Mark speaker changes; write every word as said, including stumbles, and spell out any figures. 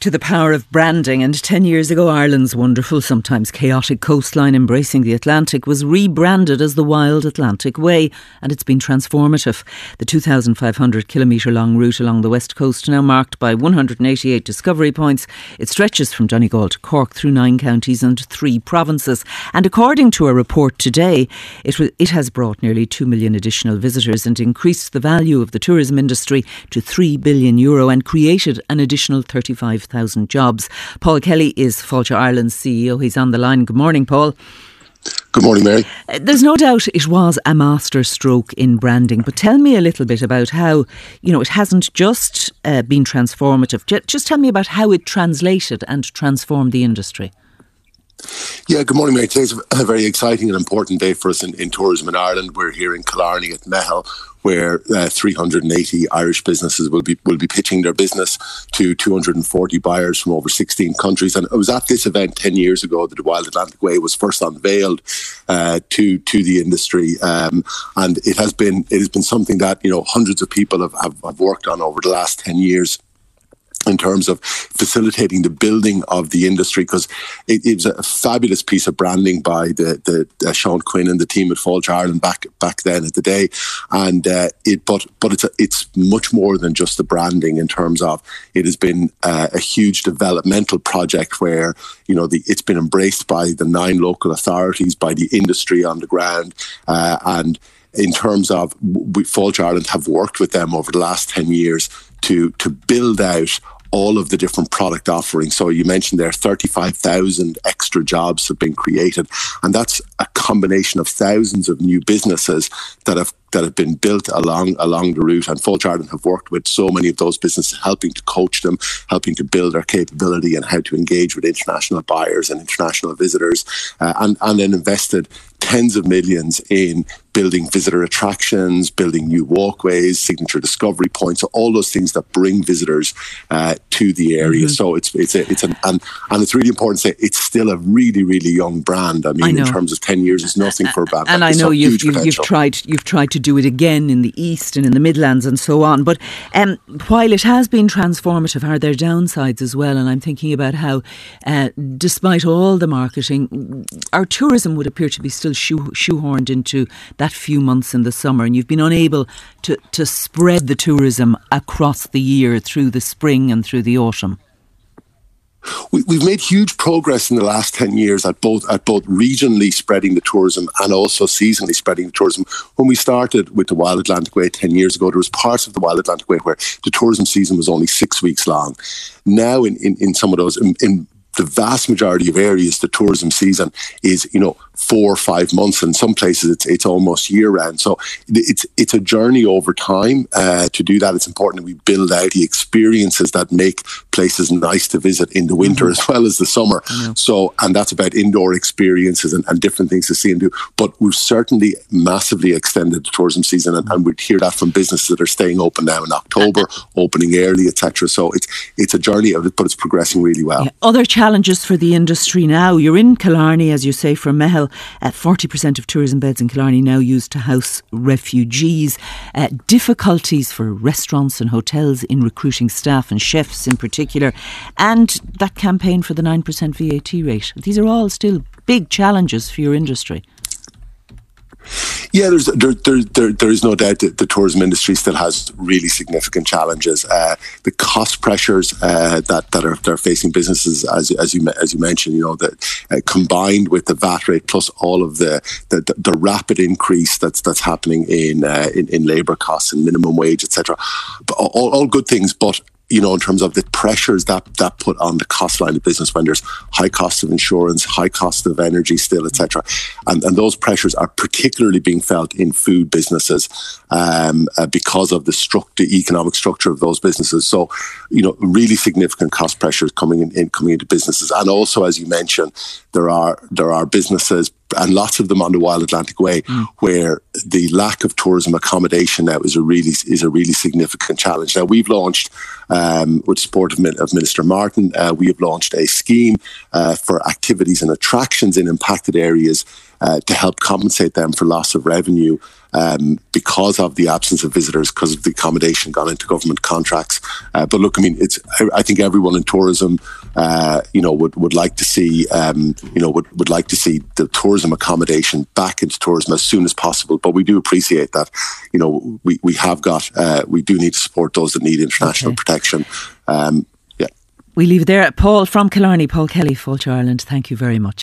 Speaker 1: to the power of branding. And ten years ago, Ireland's wonderful, sometimes chaotic coastline embracing the Atlantic was rebranded as the Wild Atlantic Way, and it's been transformative. The two thousand five hundred kilometre long route along the west coast, now marked by one hundred eighty-eight discovery points. It stretches from Donegal to Cork through nine counties and three provinces. And according to a report today, it, w- it has brought nearly two million additional visitors and increased the value of the tourism industry to three billion euro and created an additional thirty-five thousand jobs. Paul Kelly is Fáilte Ireland's C E O. He's on the line. Good morning, Paul.
Speaker 2: Good morning, Mary.
Speaker 1: Uh, there's no doubt it was a master stroke in branding, but tell me a little bit about how, you know, it hasn't just uh, been transformative. J- just tell me about how it translated and transformed the industry.
Speaker 2: Yeah, good morning, Mary. Today's a very exciting and important day for us in, in tourism in Ireland. We're here in Killarney at Mehel, where uh, three hundred eighty Irish businesses will be will be pitching their business to two hundred forty buyers from over sixteen countries. And it was at this event ten years ago that the Wild Atlantic Way was first unveiled uh, to to the industry, um, and it has been it has been something that you know hundreds of people have, have, have worked on over the last ten years. In terms of facilitating the building of the industry, because it, it was a fabulous piece of branding by the, the uh, Sean Quinn and the team at Fáilte Ireland back back then at the day, and uh, it but but it's a, it's much more than just the branding. In terms of it has been uh, a huge developmental project where you know the it's been embraced by the nine local authorities, by the industry on the ground, uh, and in terms of we, Fáilte Ireland have worked with them over the last ten years to to build out all of the different product offerings. So you mentioned there thirty-five thousand extra jobs have been created, and that's a combination of thousands of new businesses that have that have been built along along the route. And Fáilte Ireland have worked with so many of those businesses, helping to coach them, helping to build their capability and how to engage with international buyers and international visitors, uh, and, and then invested tens of millions in building visitor attractions, building new walkways, signature discovery points, all those things that bring visitors uh, to the area. Mm-hmm. So it's it's a, it's an and and it's really important to say it's still a really really young brand. I mean, I in terms of ten years, it's nothing for a brand.
Speaker 1: And
Speaker 2: like
Speaker 1: I know you've you've, you've tried you've tried to do it again in the East and in the Midlands and so on. But um, while it has been transformative, are there downsides as well? And I'm thinking about how, uh, despite all the marketing, our tourism would appear to be still shoe, shoehorned into that few months in the summer, and you've been unable to, to spread the tourism across the year through the spring and through the autumn.
Speaker 2: We, we've made huge progress in the last ten years at both at both regionally spreading the tourism and also seasonally spreading the tourism. When we started with the Wild Atlantic Way ten years ago, there was parts of the Wild Atlantic Way where the tourism season was only six weeks long. Now in, in, in some of those, in, in the vast majority of areas, the tourism season is, you know, four or five months. In some places, it's it's almost year round. So it's it's a journey over time. Uh, to do that, it's important that we build out the experiences that make places nice to visit in the winter mm-hmm. as well as the summer. So, and that's about indoor experiences and, and different things to see and do. But we've certainly massively extended the tourism season, and, and we'd hear that from businesses that are staying open now in October, opening early, et cetera. So it's it's a journey of it, but it's progressing really well.
Speaker 1: Yeah. Other challenges for the industry now. You're in Killarney, as you say, for Mehel. Uh, forty percent of tourism beds in Killarney now used to house refugees. Uh, difficulties for restaurants and hotels in recruiting staff and chefs in particular. And that campaign for the nine percent V A T rate. These are all still big challenges for your industry.
Speaker 2: Yeah, there's there, there there there is no doubt that the tourism industry still has really significant challenges. Uh, the cost pressures uh, that that are they're facing businesses, as as you as you mentioned, you know, that uh, combined with the V A T rate plus all of the the, the, the rapid increase that's that's happening in uh, in, in labour costs and minimum wage, et cetera. All, all good things, but you know, in terms of the pressures that that put on the cost line of business when there's high cost of insurance, high cost of energy still, et cetera. And, and those pressures are particularly being felt in food businesses um, uh, because of the, struct- the economic structure of those businesses. So, you know, really significant cost pressures coming in, in coming into businesses. And also, as you mentioned, there are there are businesses, and lots of them on the Wild Atlantic Way, mm. where the lack of tourism accommodation now is a really is a really significant challenge. Now we've launched, um, with support of, of Minister Martin, uh, we have launched a scheme uh, for activities and attractions in impacted areas uh, to help compensate them for loss of revenue um, because of the absence of visitors, because of the accommodation gone into government contracts. Uh, but look, I mean, it's. I think everyone in tourism, uh, you know, would, would like to see, um, you know, would, would like to see the tourism accommodation back into tourism as soon as possible. But we do appreciate that, you know, we, we have got, uh, we do need to support those that need international okay. protection. Um, yeah.
Speaker 1: We leave it there. Paul from Killarney, Paul Kelly, Fáilte Ireland, thank you very much.